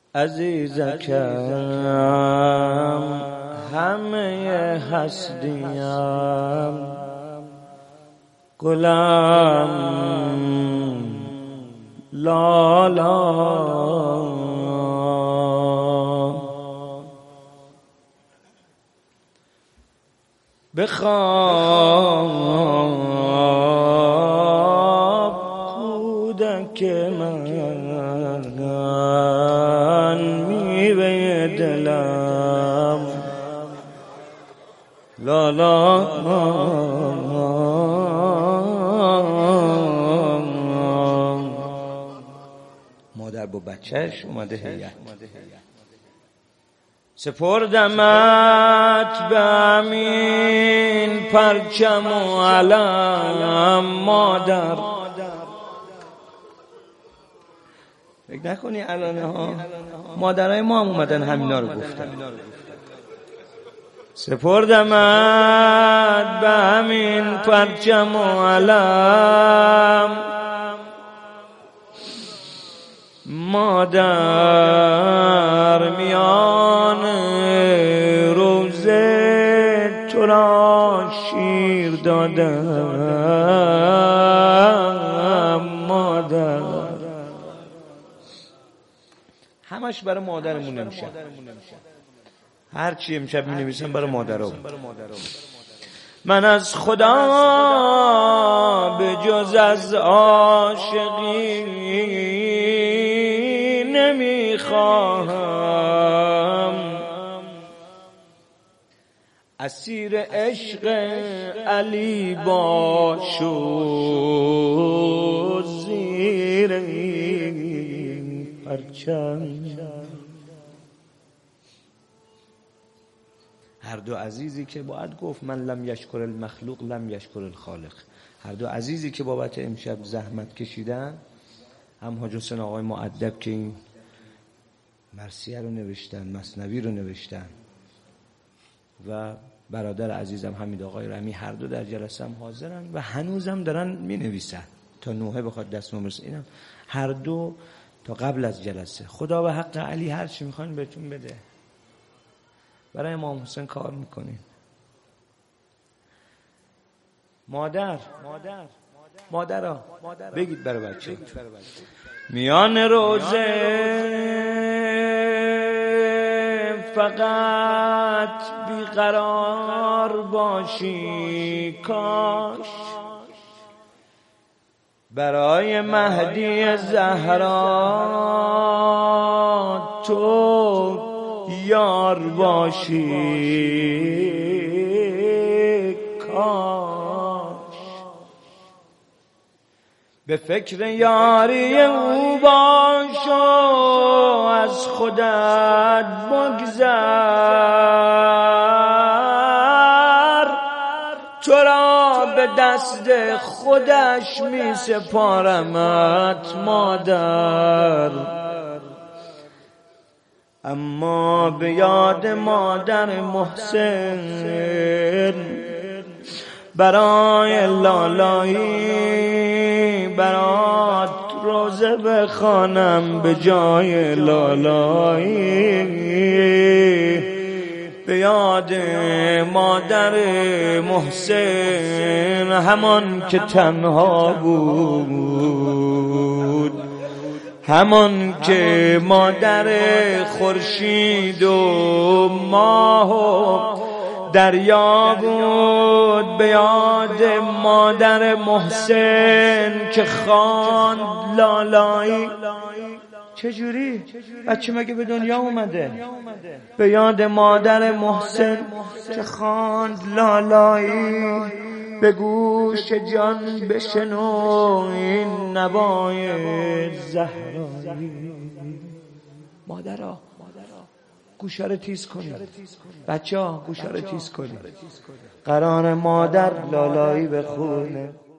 عزیزکم همه هستیم، گلم لالا بخواب کودک من، میوه دلم لالا مادر با بچهش اومده هیئت. سپردمت به همین پرچم و علم مادر. فکر نکنی الان ها مادرای ما هم اومدن همینا رو گفتن. سپردمت به همین پرچم و علم مادر، میان روزه تو را شیر دادم مادر. همش برای مادرمون امشب، هر چی امشب می نویسم برای مادرم. من از خدا به جز از عاشقی نمیخواهم، اسیر عشق علی باش و زیر پرچم. هر دو عزیزی که باید گفت من لم یشکر المخلوق لم یشکر الخالق. هر دو عزیزی که بابت امشب زحمت کشیدن، هم حاج حسین آقای مؤدب که این مرثیه رو نوشتن، مثنوی رو نوشتن، و برادر عزیزم حمید آقای رمی، هر دو در جلسه هم حاضرن و هنوزم دارن می نویسن تا نوحه بخواد دستمون برسه. اینم هر دو تا قبل از جلسه. خدا به حق علی هر چی میخواین بهتون بده. برای امام حسین کار میکنین. مادرها بگید برای بچه میان روزه فقط بیقرار باشی، کاش برای مهدی زهرا تو یار باشی، کاش به فکر یاری او باش و از خودت بگذر، تو را به دست خودش می سپارمت مادر. اما به یاد مادر محسن برای لالایی برات روزه بخوانم به جای لالایی. به یاد مادر محسن همان که تنها بود، همان که مادر خورشید و ماه و دریا بود. به یاد مادر محسن که خواند لالایی. چجوری؟ بچه مگه به دنیا اومده؟ به یاد مادر محسن که خواند لالایی. به گوش جان بشنو این نوای زهرایی. مادرها گوشا رو تیز کنید، بچه ها گوشا رو تیز کنید. قرار مادر لالایی بخونه.